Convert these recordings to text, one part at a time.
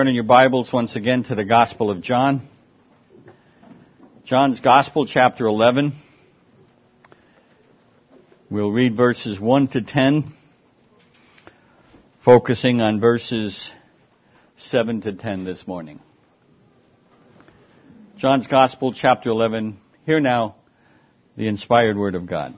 turn in your Bibles once again to the Gospel of John. John's Gospel, chapter 11. We'll read verses 1 to 10, focusing on verses 7 to 10 this morning. John's Gospel, chapter 11. Hear now the inspired word of God.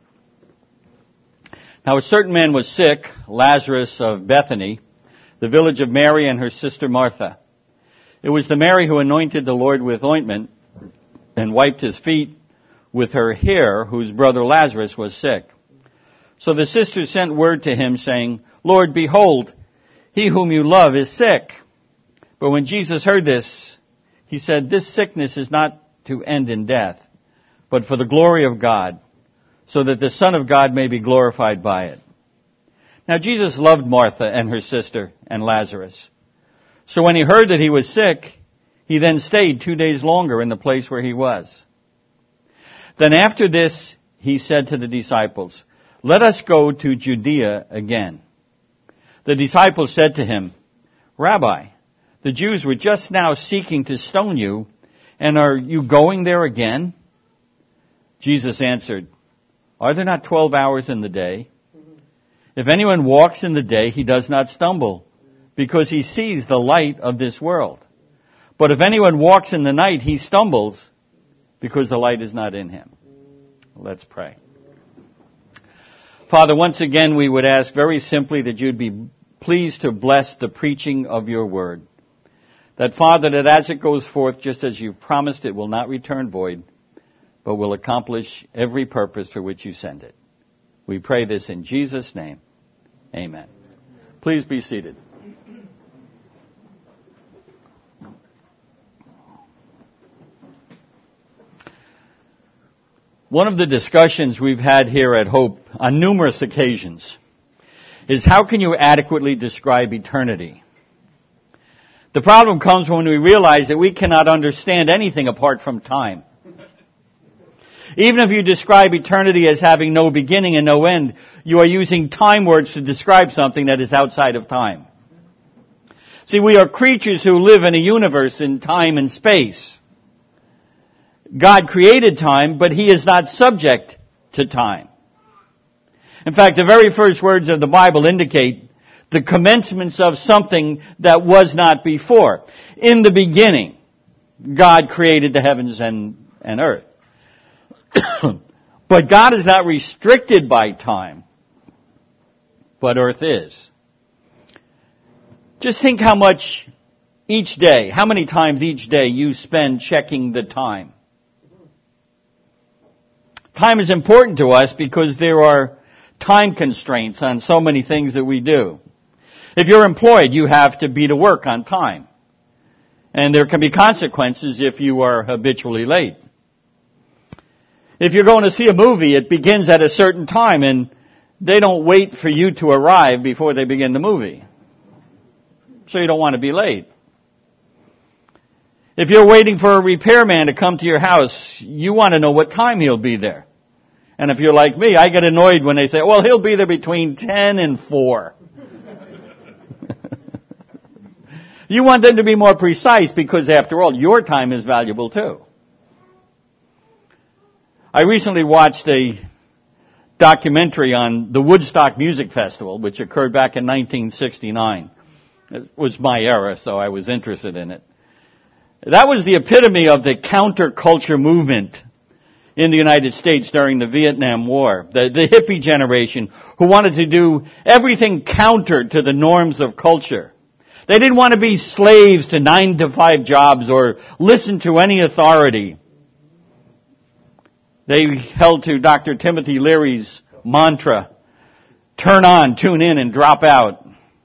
Now a certain man was sick, Lazarus of Bethany, the village of Mary and her sister Martha. It was the Mary who anointed the Lord with ointment and wiped his feet with her hair, whose brother Lazarus was sick. So the sisters sent word to him, saying, Lord, behold, he whom you love is sick. But when Jesus heard this, he said, This sickness is not to end in death, but for the glory of God, so that the Son of God may be glorified by it. Now Jesus loved Martha and her sister and Lazarus. So when he heard that he was sick, he then stayed 2 days longer in the place where he was. Then after this, he said to the disciples, Let us go to Judea again. The disciples said to him, Rabbi, the Jews were just now seeking to stone you, and are you going there again? Jesus answered, Are there not 12 hours in the day? If anyone walks in the day, he does not stumble, because he sees the light of this world. But if anyone walks in the night, he stumbles, because the light is not in him. Let's pray. Father, once again we would ask very simply that you'd be pleased to bless the preaching of your word. That, Father, that as it goes forth, just as you've promised, it will not return void, but will accomplish every purpose for which you send it. We pray this in Jesus' name. Amen. Please be seated. One of the discussions we've had here at Hope on numerous occasions is how can you adequately describe eternity? The problem comes when we realize that we cannot understand anything apart from time. Even if you describe eternity as having no beginning and no end, you are using time words to describe something that is outside of time. See, we are creatures who live in a universe in time and space. God created time, but He is not subject to time. In fact, the very first words of the Bible indicate the commencements of something that was not before. In the beginning, God created the heavens and earth. But God is not restricted by time, but earth is. Just think how much each day, how many times each day you spend checking the time. Time is important to us because there are time constraints on so many things that we do. If you're employed, you have to be to work on time. And there can be consequences if you are habitually late. If you're going to see a movie, it begins at a certain time, and they don't wait for you to arrive before they begin the movie. So you don't want to be late. If you're waiting for a repairman to come to your house, you want to know what time he'll be there. And if you're like me, I get annoyed when they say, well, he'll be there between 10 and 4. You want them to be more precise because, after all, your time is valuable too. I recently watched a documentary on the Woodstock Music Festival, which occurred back in 1969. It was my era, so I was interested in it. That was the epitome of the counterculture movement in the United States during the Vietnam War. The hippie generation who wanted to do everything counter to the norms of culture. They didn't want to be slaves to 9-to-5 jobs or listen to any authority. They held to Dr. Timothy Leary's mantra, turn on, tune in, and drop out.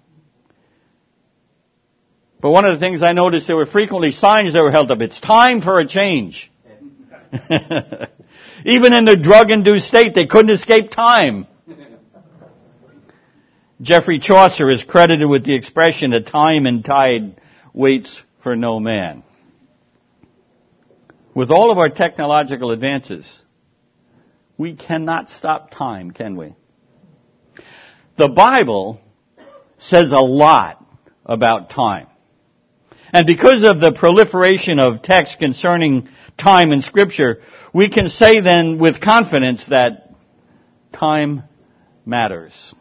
But one of the things I noticed, there were frequently signs that were held up. It's time for a change. Even in their drug-induced state, they couldn't escape time. Geoffrey Chaucer is credited with the expression, a time and tide waits for no man. With all of our technological advances, we cannot stop time, can we? The Bible says a lot about time. And because of the proliferation of texts concerning time in Scripture, we can say then with confidence that time matters.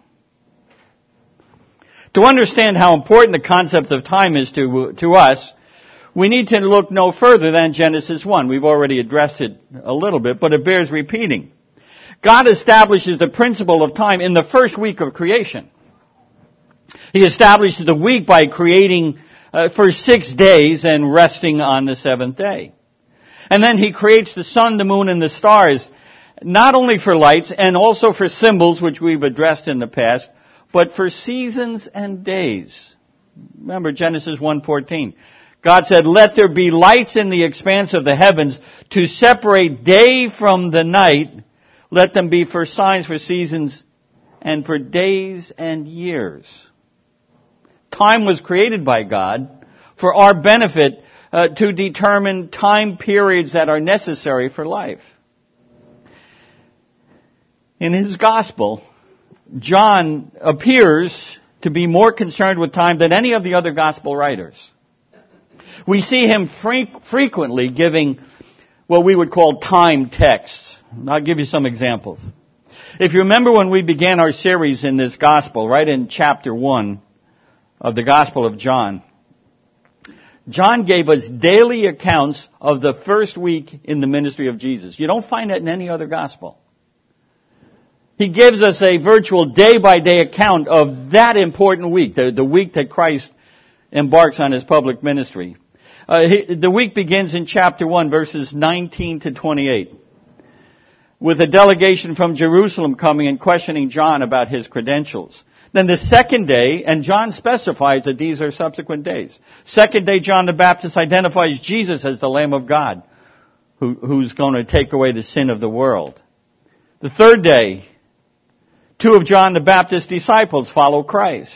To understand how important the concept of time is to us, we need to look no further than Genesis 1. We've already addressed it a little bit, but it bears repeating. God establishes the principle of time in the first week of creation. He establishes the week by creating for 6 days and resting on the seventh day. And then He creates the sun, the moon, and the stars, not only for lights and also for symbols, which we've addressed in the past, but for seasons and days. Remember Genesis 1:14. God said, "Let there be lights in the expanse of the heavens to separate day from the night. Let them be for signs, for seasons, and for days and years." Time was created by God for our benefit to determine time periods that are necessary for life. In his gospel, John appears to be more concerned with time than any of the other gospel writers. We see him frequently giving what we would call time texts. I'll give you some examples. If you remember when we began our series in this gospel, right in chapter 1 of the Gospel of John, John gave us daily accounts of the first week in the ministry of Jesus. You don't find that in any other gospel. He gives us a virtual day-by-day account of that important week, the week that Christ embarks on His public ministry. The week begins in chapter 1, verses 19 to 28, with a delegation from Jerusalem coming and questioning John about his credentials. Then the second day, and John specifies that these are subsequent days. Second day, John the Baptist identifies Jesus as the Lamb of God, who's going to take away the sin of the world. The third day, 2 of John the Baptist's disciples follow Christ.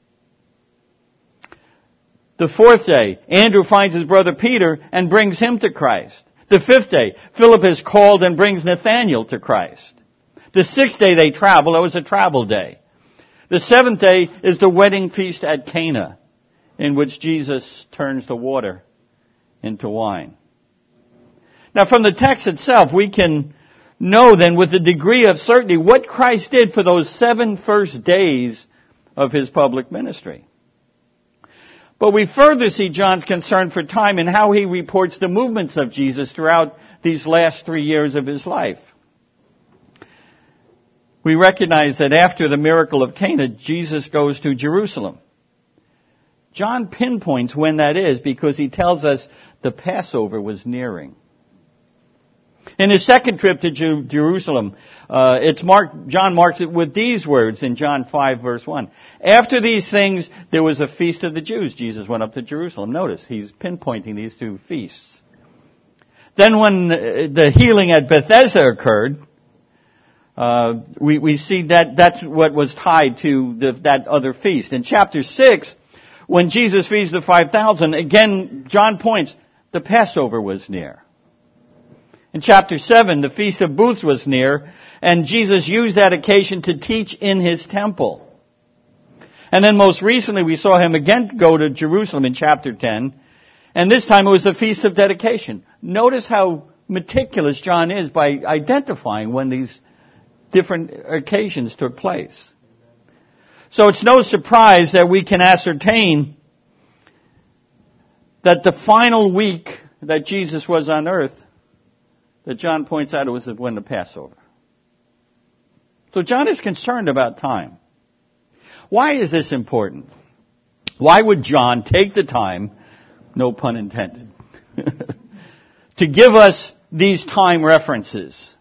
The fourth day, Andrew finds his brother Peter and brings him to Christ. The fifth day, Philip is called and brings Nathanael to Christ. The sixth day they travel. It was a travel day. The seventh day is the wedding feast at Cana, in which Jesus turns the water into wine. Now from the text itself, we can know then with a degree of certainty what Christ did for those 7 first days of His public ministry. But we further see John's concern for time in how he reports the movements of Jesus throughout these last 3 years of His life. We recognize that after the miracle of Cana, Jesus goes to Jerusalem. John pinpoints when that is because he tells us the Passover was nearing. In his second trip to Jerusalem, John marks it with these words in John 5 verse 1. After these things, there was a feast of the Jews. Jesus went up to Jerusalem. Notice, he's pinpointing these 2 feasts. Then when the healing at Bethesda occurred, we see that that's what was tied to that other feast. In chapter 6, when Jesus feeds the 5,000, again, John points, the Passover was near. In chapter 7, the Feast of Booths was near, and Jesus used that occasion to teach in His temple. And then most recently, we saw Him again go to Jerusalem in chapter 10, and this time it was the Feast of Dedication. Notice how meticulous John is by identifying when these different occasions took place. So it's no surprise that we can ascertain that the final week that Jesus was on earth, that John points out, it was when the Passover. So John is concerned about time. Why is this important? Why would John take the time, no pun intended, to give us these time references?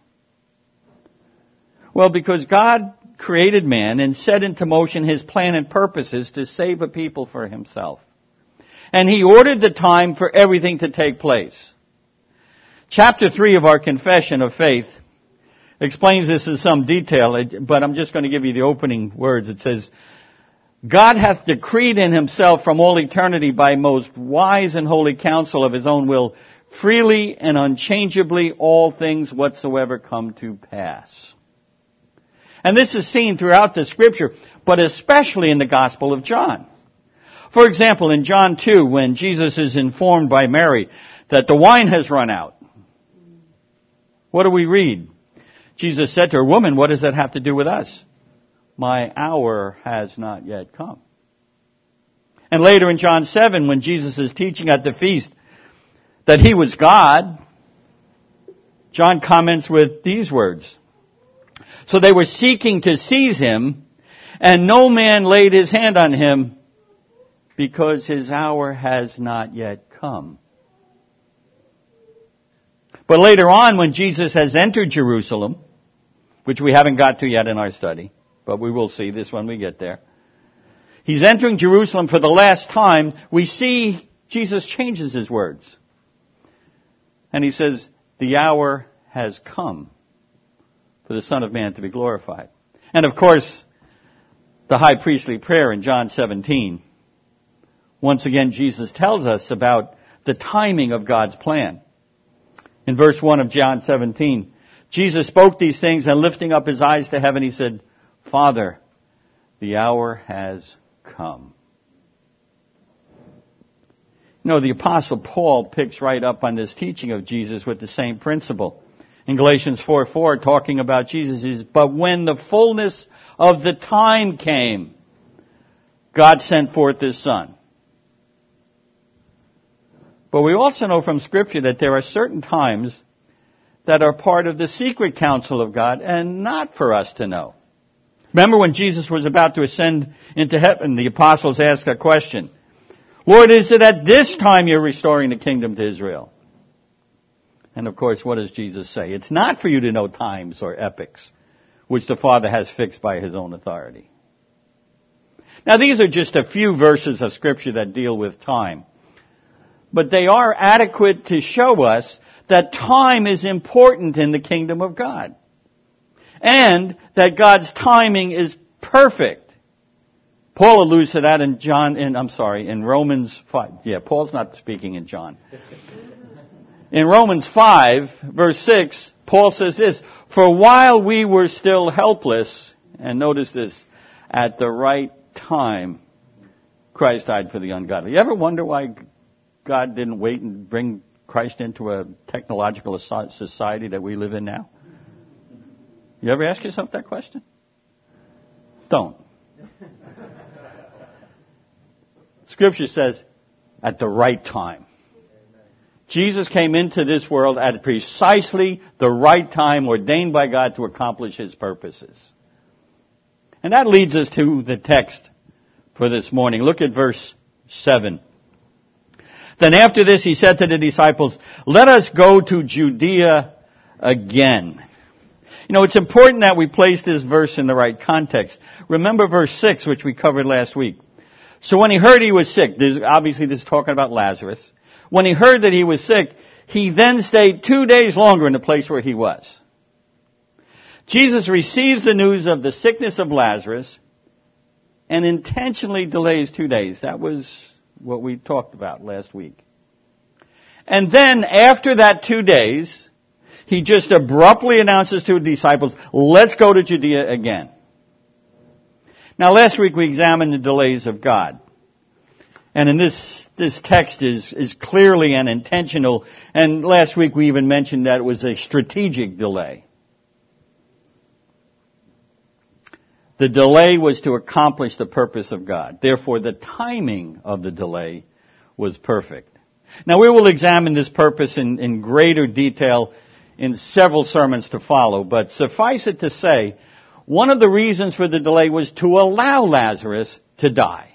Well, because God created man and set into motion His plan and purposes to save a people for Himself. And He ordered the time for everything to take place. Chapter 3 of our Confession of Faith explains this in some detail, but I'm just going to give you the opening words. It says, God hath decreed in Himself from all eternity by most wise and holy counsel of His own will, freely and unchangeably all things whatsoever come to pass. And this is seen throughout the Scripture, but especially in the Gospel of John. For example, in John 2, when Jesus is informed by Mary that the wine has run out, what do we read? Jesus said to her, "Woman, what does that have to do with us? My hour has not yet come." And later in John 7, when Jesus is teaching at the feast that he was God, John comments with these words. So they were seeking to seize him, and no man laid his hand on him because his hour has not yet come. But later on, when Jesus has entered Jerusalem, which we haven't got to yet in our study, but we will see this when we get there. He's entering Jerusalem for the last time. We see Jesus changes his words. And he says, the hour has come for the Son of Man to be glorified. And of course, the high priestly prayer in John 17. Once again, Jesus tells us about the timing of God's plan. In verse 1 of John 17, Jesus spoke these things, and lifting up his eyes to heaven, he said, "Father, the hour has come." You know, the Apostle Paul picks right up on this teaching of Jesus with the same principle. In Galatians 4:4, talking about Jesus, is, "But when the fullness of the time came, God sent forth his Son." But we also know from Scripture that there are certain times that are part of the secret counsel of God and not for us to know. Remember when Jesus was about to ascend into heaven, the apostles asked a question. "Lord, is it at this time you're restoring the kingdom to Israel?" And of course, what does Jesus say? It's not for you to know times or epochs, which the Father has fixed by his own authority. Now, these are just a few verses of Scripture that deal with time. But they are adequate to show us that time is important in the kingdom of God. And that God's timing is perfect. Paul alludes to that in Romans 5. Yeah, Paul's not speaking in John. In Romans 5, verse 6, Paul says this, "For while we were still helpless," and notice this, "at the right time, Christ died for the ungodly." You ever wonder why God didn't wait and bring Christ into a technological society that we live in now? You ever ask yourself that question? Don't. Scripture says, at the right time. Jesus came into this world at precisely the right time ordained by God to accomplish his purposes. And that leads us to the text for this morning. Look at verse 7. "Then after this he said to the disciples, 'Let us go to Judea again.'" You know, it's important that we place this verse in the right context. Remember verse 6, which we covered last week. "So when he heard he was sick," obviously this is talking about Lazarus. "When he heard that he was sick, he then stayed 2 days longer in the place where he was." Jesus receives the news of the sickness of Lazarus and intentionally delays 2 days. That was what we talked about last week. And then after that 2 days, he just abruptly announces to his disciples, "Let's go to Judea again." Now last week we examined the delays of God. And in this text is clearly and intentional. And last week we even mentioned that it was a strategic delay. The delay was to accomplish the purpose of God. Therefore, the timing of the delay was perfect. Now, we will examine this purpose in greater detail in several sermons to follow, but suffice it to say, one of the reasons for the delay was to allow Lazarus to die.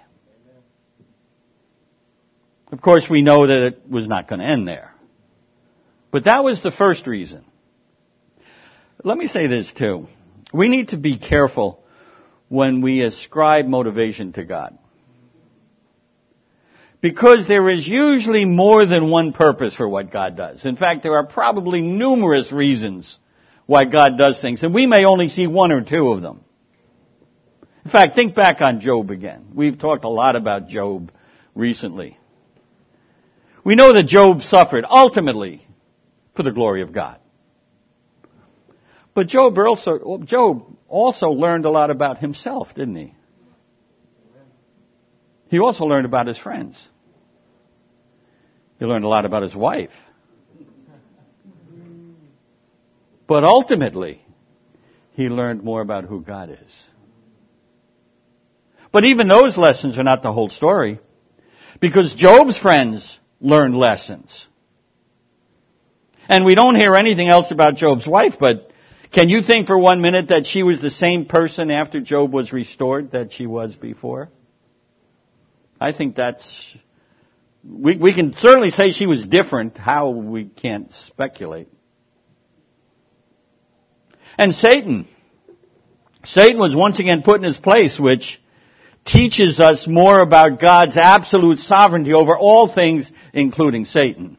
Of course, we know that it was not going to end there. But that was the first reason. Let me say this too. We need to be careful when we ascribe motivation to God. Because there is usually more than one purpose for what God does. In fact, there are probably numerous reasons why God does things, and we may only see one or two of them. In fact, think back on Job again. We've talked a lot about Job recently. We know that Job suffered ultimately for the glory of God. But Job also learned a lot about himself, didn't he? He also learned about his friends. He learned a lot about his wife. But ultimately, he learned more about who God is. But even those lessons are not the whole story, because Job's friends learned lessons. And we don't hear anything else about Job's wife, but can you think for 1 minute that she was the same person after Job was restored that she was before? I think that's... We can certainly say she was different. How, we can't speculate. And Satan was once again put in his place, which teaches us more about God's absolute sovereignty over all things, including Satan.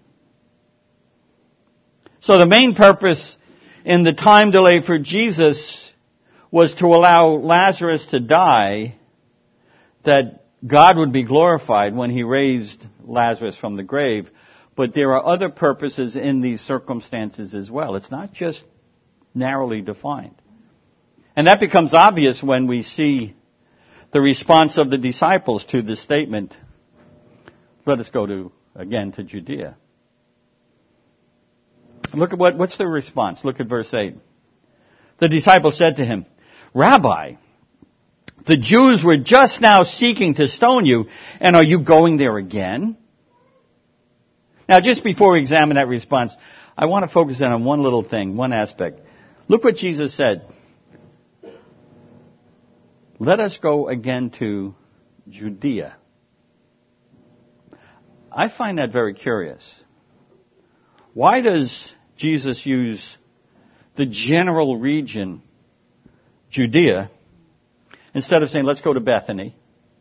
So the main purpose in the time delay for Jesus was to allow Lazarus to die, that God would be glorified when he raised Lazarus from the grave. But there are other purposes in these circumstances as well. It's not just narrowly defined. And that becomes obvious when we see the response of the disciples to this statement. Let us go again to Judea. Look at what's the response? Look at verse 8. The disciples said to him, Rabbi, the Jews were just now seeking to stone you, and are you going there again? Now, just before we examine that response, I want to focus in on one little thing, one aspect. Look what Jesus said. Let us go again to Judea. I find that very curious. Why does Jesus use the general region, Judea, instead of saying, let's go to Bethany?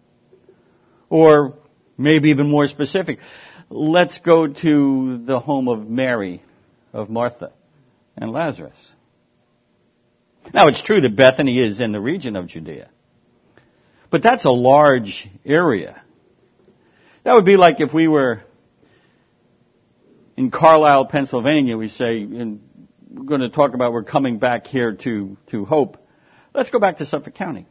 Or maybe even more specific, let's go to the home of Mary, of Martha, and Lazarus. Now, it's true that Bethany is in the region of Judea. But that's a large area. That would be like if we were in Carlisle, Pennsylvania, we say, and we're going to talk about we're coming back here to Hope. Let's go back to Suffolk County.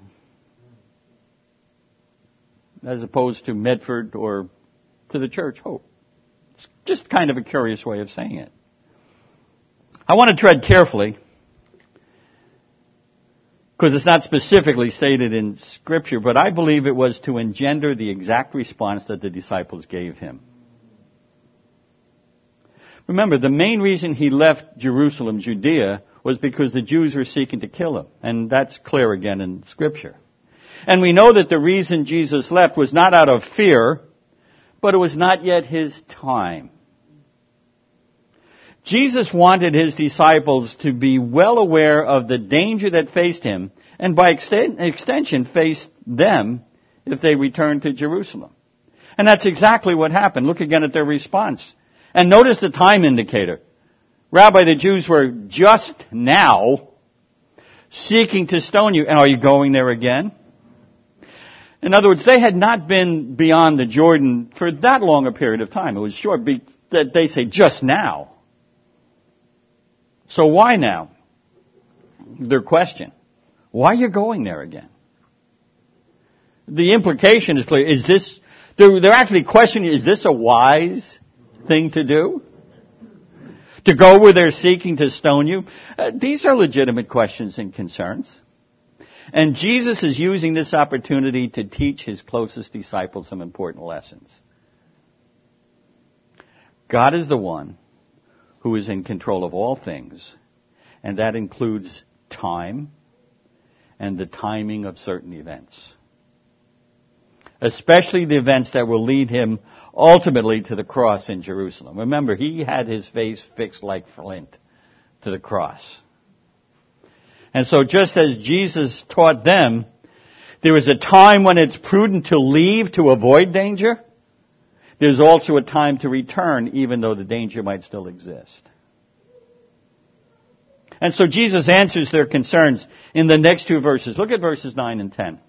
As opposed to Medford or to the church, Hope. It's just kind of a curious way of saying it. I want to tread carefully, because it's not specifically stated in Scripture, but I believe it was to engender the exact response that the disciples gave him. Remember, the main reason he left Jerusalem, Judea, was because the Jews were seeking to kill him. And that's clear again in Scripture. And we know that the reason Jesus left was not out of fear, but it was not yet his time. Jesus wanted his disciples to be well aware of the danger that faced him, and by extension faced them if they returned to Jerusalem. And that's exactly what happened. Look again at their response. And notice the time indicator. Rabbi, the Jews were just now seeking to stone you. And are you going there again? In other words, they had not been beyond the Jordan for that long a period of time. It was short that they say just now. So why now? Their question. Why are you going there again? The implication is clear. They're actually questioning, is this a wise thing to do? To go where they're seeking to stone you? These are legitimate questions and concerns. And Jesus is using this opportunity to teach his closest disciples some important lessons. God is the one who is in control of all things, and that includes time and the timing of certain events. Especially the events that will lead him ultimately to the cross in Jerusalem. Remember, he had his face fixed like flint to the cross. And so just as Jesus taught them, there is a time when it's prudent to leave to avoid danger. There's also a time to return, even though the danger might still exist. And so Jesus answers their concerns in the next two verses. Look at verses 9 and 10.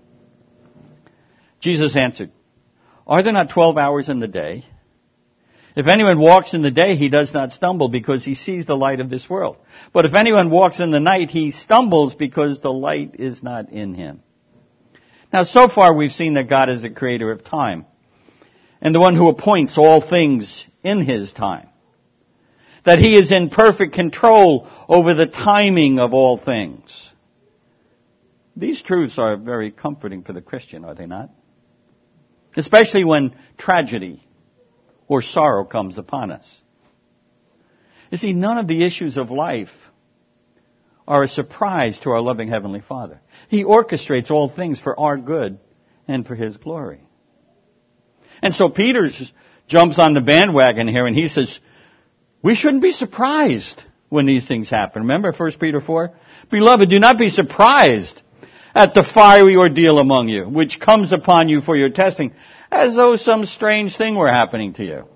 Jesus answered, "Are there not 12 hours in the day? If anyone walks in the day, he does not stumble because he sees the light of this world. But if anyone walks in the night, he stumbles because the light is not in him." Now, so far we've seen that God is the creator of time and the one who appoints all things in His time. That He is in perfect control over the timing of all things. These truths are very comforting for the Christian, are they not? Especially when tragedy or sorrow comes upon us. You see, none of the issues of life are a surprise to our loving Heavenly Father. He orchestrates all things for our good and for His glory. And so Peter jumps on the bandwagon here and he says, we shouldn't be surprised when these things happen. Remember 1 Peter 4? Beloved, do not be surprised at the fiery ordeal among you, which comes upon you for your testing, as though some strange thing were happening to you.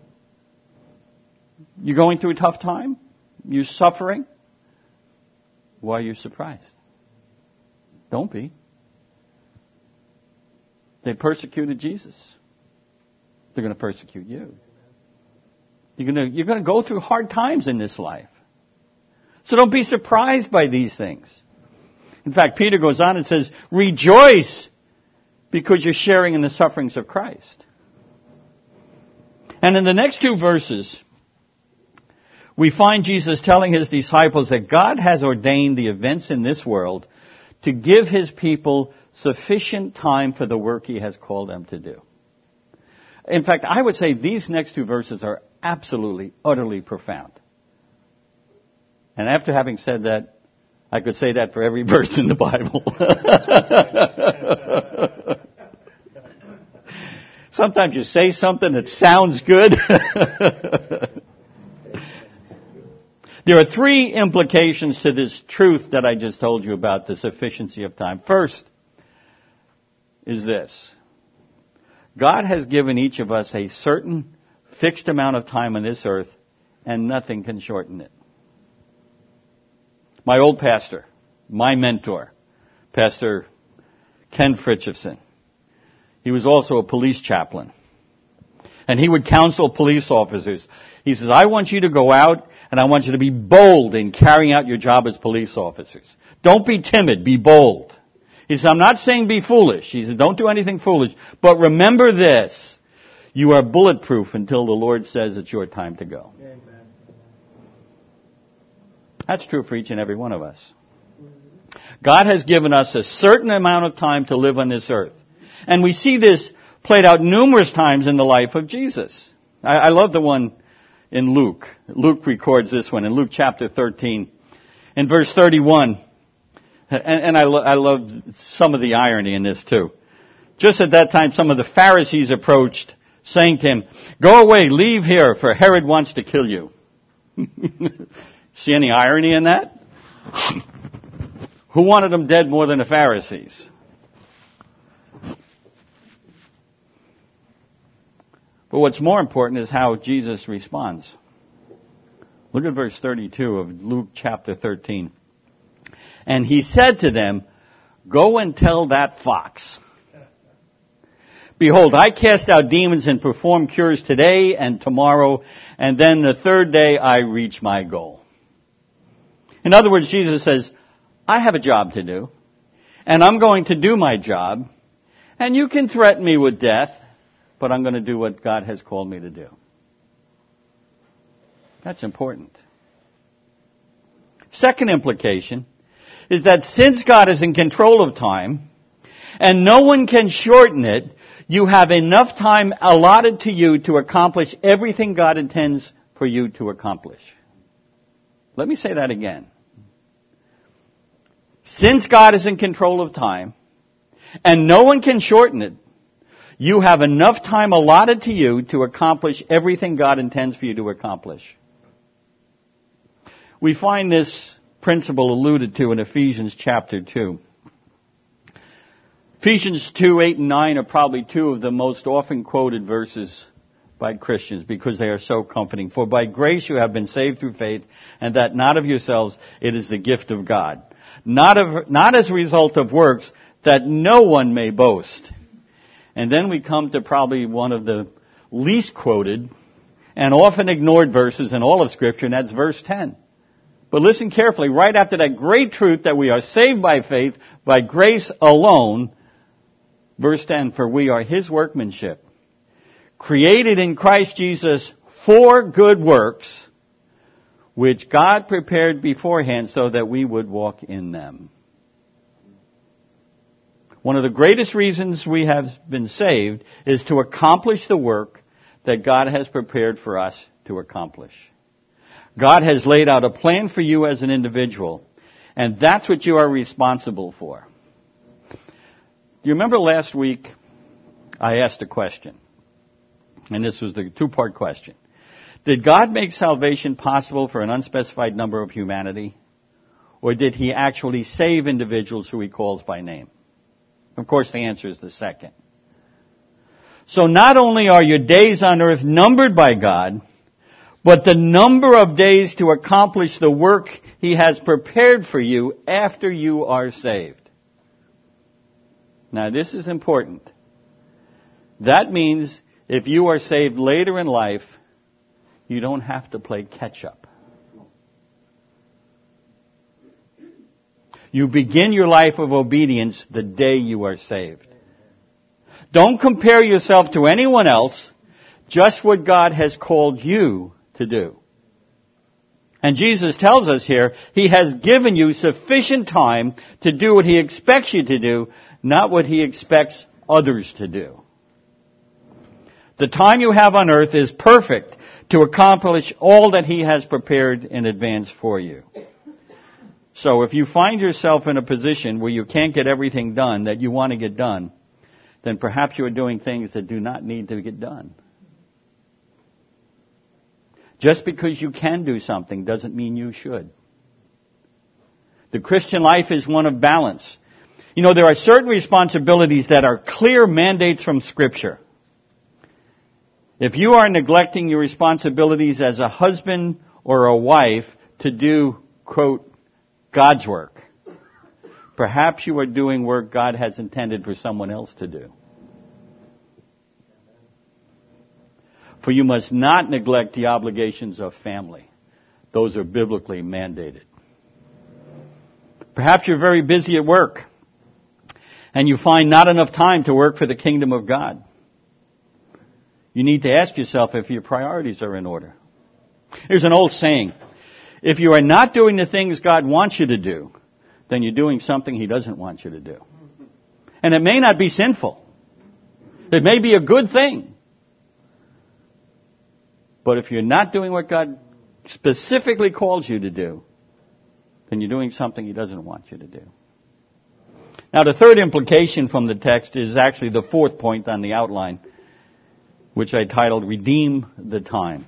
You going through a tough time? You suffering? Why are you surprised? Don't be. They persecuted Jesus. They're going to persecute you. You're going to go through hard times in this life. So don't be surprised by these things. In fact, Peter goes on and says, rejoice because you're sharing in the sufferings of Christ. And in the next two verses, we find Jesus telling His disciples that God has ordained the events in this world to give His people sufficient time for the work He has called them to do. In fact, I would say these next two verses are absolutely, utterly profound. And after having said that, I could say that for every verse in the Bible. Sometimes you say something that sounds good. There are three implications to this truth that I just told you about the sufficiency of time. First is this. God has given each of us a certain fixed amount of time on this earth, and nothing can shorten it. My old pastor, my mentor, Pastor Ken Fritjofsen, he was also a police chaplain. And he would counsel police officers. He says, I want you to go out and I want you to be bold in carrying out your job as police officers. Don't be timid, be bold. He says, I'm not saying be foolish. He says, don't do anything foolish. But remember this, you are bulletproof until the Lord says it's your time to go. Amen. That's true for each and every one of us. God has given us a certain amount of time to live on this earth. And we see this played out numerous times in the life of Jesus. I love the one in Luke. Luke records this one in Luke chapter 13. In verse 31, and I love some of the irony in this too. Just at that time, some of the Pharisees approached, saying to him, go away, leave here, for Herod wants to kill you. See any irony in that? Who wanted him dead more than the Pharisees? But what's more important is how Jesus responds. Look at verse 32 of Luke chapter 13. And he said to them, go and tell that fox. Behold, I cast out demons and perform cures today and tomorrow, and then the third day I reach my goal. In other words, Jesus says, I have a job to do, and I'm going to do my job, and you can threaten me with death, but I'm going to do what God has called me to do. That's important. Second implication is that since God is in control of time, and no one can shorten it, you have enough time allotted to you to accomplish everything God intends for you to accomplish. Let me say that again. Since God is in control of time, and no one can shorten it, you have enough time allotted to you to accomplish everything God intends for you to accomplish. We find this principle alluded to in Ephesians chapter 2. Ephesians 2, 8 and 9 are probably two of the most often quoted verses by Christians because they are so comforting. For by grace you have been saved through faith, and that not of yourselves, it is the gift of God. Not as a result of works, that no one may boast. And then we come to probably one of the least quoted and often ignored verses in all of Scripture, and that's verse 10. But listen carefully, right after that great truth that we are saved by faith, by grace alone, Verse 10, for we are His workmanship, created in Christ Jesus for good works, which God prepared beforehand so that we would walk in them. One of the greatest reasons we have been saved is to accomplish the work that God has prepared for us to accomplish. God has laid out a plan for you as an individual, and that's what you are responsible for. Do you remember last week I asked a question? And this was the two-part question. Did God make salvation possible for an unspecified number of humanity? Or did He actually save individuals who He calls by name? Of course, the answer is the second. So not only are your days on earth numbered by God, but the number of days to accomplish the work He has prepared for you after you are saved. Now, this is important. That means if you are saved later in life, you don't have to play catch-up. You begin your life of obedience the day you are saved. Don't compare yourself to anyone else, just what God has called you to do. And Jesus tells us here, He has given you sufficient time to do what He expects you to do, not what He expects others to do. The time you have on earth is perfect to accomplish all that He has prepared in advance for you. So if you find yourself in a position where you can't get everything done that you want to get done, then perhaps you are doing things that do not need to get done. Just because you can do something doesn't mean you should. The Christian life is one of balance. You know, there are certain responsibilities that are clear mandates from Scripture. If you are neglecting your responsibilities as a husband or a wife to do, quote, God's work, perhaps you are doing work God has intended for someone else to do. For you must not neglect the obligations of family. Those are biblically mandated. Perhaps you're very busy at work and you find not enough time to work for the kingdom of God. You need to ask yourself if your priorities are in order. Here's an old saying. If you are not doing the things God wants you to do, then you're doing something He doesn't want you to do. And it may not be sinful. It may be a good thing. But if you're not doing what God specifically calls you to do, then you're doing something He doesn't want you to do. Now, the third implication from the text is actually the fourth point on the outline, which I titled, Redeem the Time.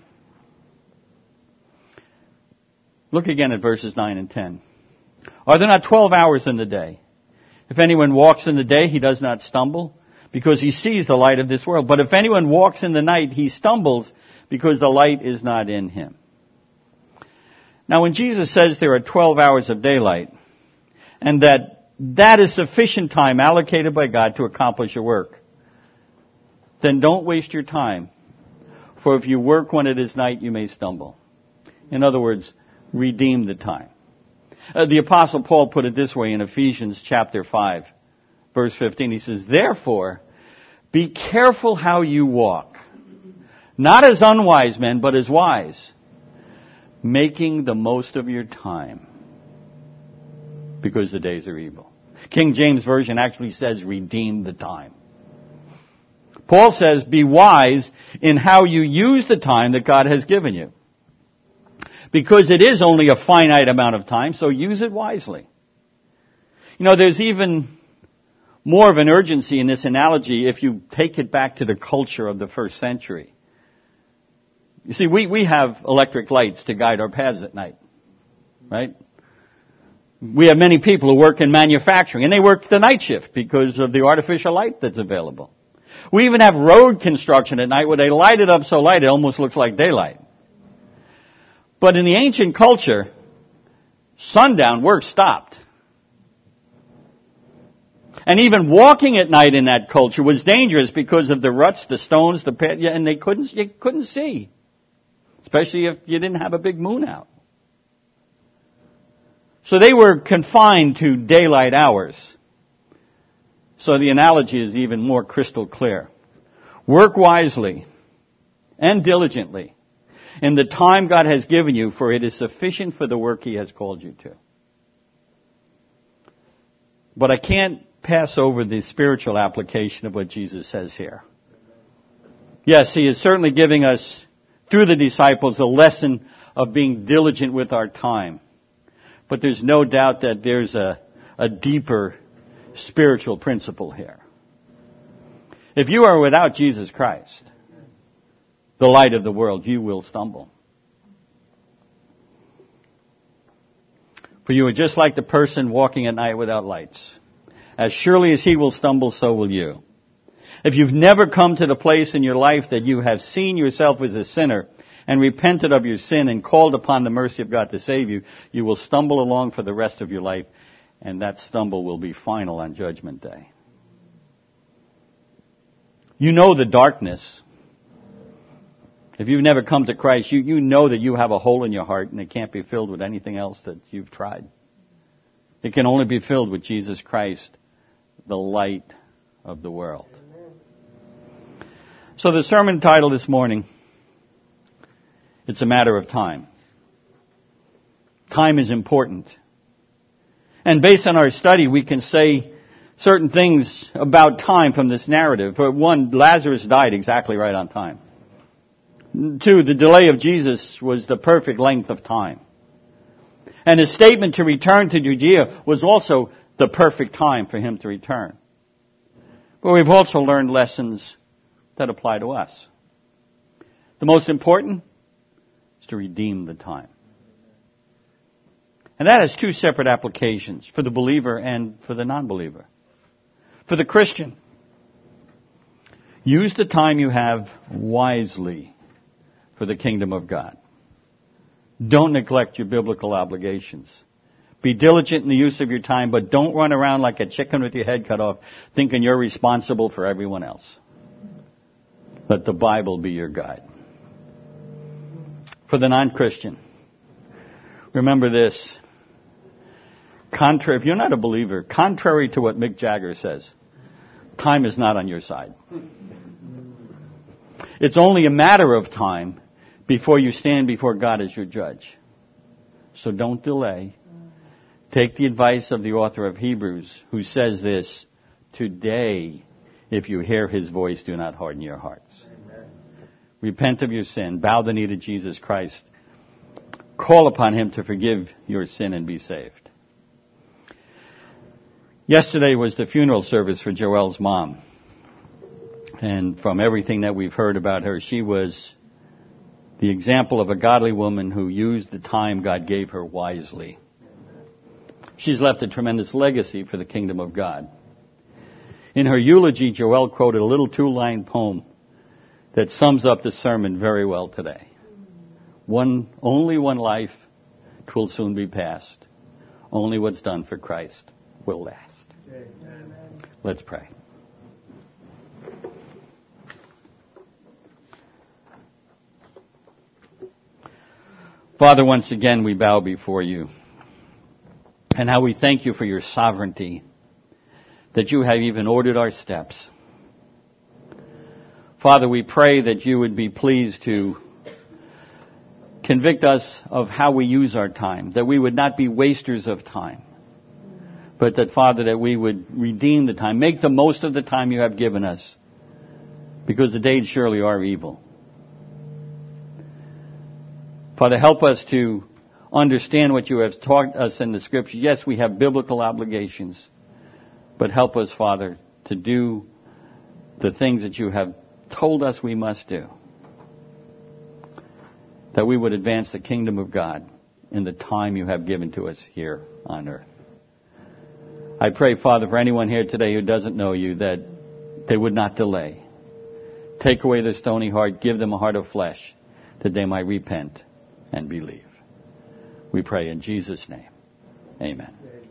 Look again at verses 9 and 10. Are there not 12 hours in the day? If anyone walks in the day, he does not stumble, because he sees the light of this world. But if anyone walks in the night, he stumbles, because the light is not in him. Now, when Jesus says there are 12 hours of daylight, and that is sufficient time allocated by God to accomplish your work, then don't waste your time. For if you work when it is night, you may stumble. In other words, redeem the time. The Apostle Paul put it this way in Ephesians chapter 5, verse 15. He says, therefore, be careful how you walk, not as unwise men, but as wise, making the most of your time, because the days are evil. King James Version actually says, redeem the time. Paul says, be wise in how you use the time that God has given you. Because it is only a finite amount of time, so use it wisely. You know, there's even more of an urgency in this analogy if you take it back to the culture of the first century. You see, we have electric lights to guide our paths at night, right? We have many people who work in manufacturing, and they work the night shift because of the artificial light that's available. We even have road construction at night where they light it up so light it almost looks like daylight. But in the ancient culture, sundown, work stopped. And even walking at night in that culture was dangerous because of the ruts, the stones, and you couldn't see. Especially if you didn't have a big moon out. So they were confined to daylight hours. So the analogy is even more crystal clear. Work wisely and diligently in the time God has given you, for it is sufficient for the work He has called you to. But I can't pass over the spiritual application of what Jesus says here. Yes, He is certainly giving us, through the disciples, a lesson of being diligent with our time. But there's no doubt that there's a deeper spiritual principle here. If you are without Jesus Christ, the light of the world, you will stumble. For you are just like the person walking at night without lights. As surely as he will stumble, so will you. If you've never come to the place in your life that you have seen yourself as a sinner and repented of your sin and called upon the mercy of God to save you, you will stumble along for the rest of your life, and that stumble will be final on Judgment Day. You know the darkness. If you've never come to Christ, you know that you have a hole in your heart and it can't be filled with anything else that you've tried. It can only be filled with Jesus Christ, the light of the world. So the sermon title this morning, it's a matter of time. Time is important. And based on our study, we can say certain things about time from this narrative. For one, Lazarus died exactly right on time. Two, the delay of Jesus was the perfect length of time. And his statement to return to Judea was also the perfect time for him to return. But we've also learned lessons that apply to us. The most important is to redeem the time. And that has two separate applications, for the believer and for the non-believer. For the Christian, use the time you have wisely for the kingdom of God. Don't neglect your biblical obligations. Be diligent in the use of your time, but don't run around like a chicken with your head cut off, thinking you're responsible for everyone else. Let the Bible be your guide. For the non-Christian, remember this. If you're not a believer, contrary to what Mick Jagger says, time is not on your side. It's only a matter of time before you stand before God as your judge. So don't delay. Take the advice of the author of Hebrews, who says this: today, if you hear His voice, do not harden your hearts. Amen. Repent of your sin. Bow the knee to Jesus Christ. Call upon Him to forgive your sin and be saved. Yesterday was the funeral service for Joelle's mom. And from everything that we've heard about her, she was the example of a godly woman who used the time God gave her wisely. She's left a tremendous legacy for the kingdom of God. In her eulogy, Joelle quoted a little 2-line poem that sums up the sermon very well today. Only one life, 'twill soon be past. Only what's done for Christ will last. Amen. Let's pray. Father, once again we bow before you. And how we thank you for your sovereignty, that you have even ordered our steps. Father, we pray that you would be pleased to convict us of how we use our time, that we would not be wasters of time, but that, Father, that we would redeem the time, make the most of the time you have given us, because the days surely are evil. Father, help us to understand what you have taught us in the Scriptures. Yes, we have biblical obligations, but help us, Father, to do the things that you have told us we must do, that we would advance the kingdom of God in the time you have given to us here on earth. I pray, Father, for anyone here today who doesn't know you, that they would not delay. Take away their stony heart, give them a heart of flesh, that they might repent and believe. We pray in Jesus' name. Amen.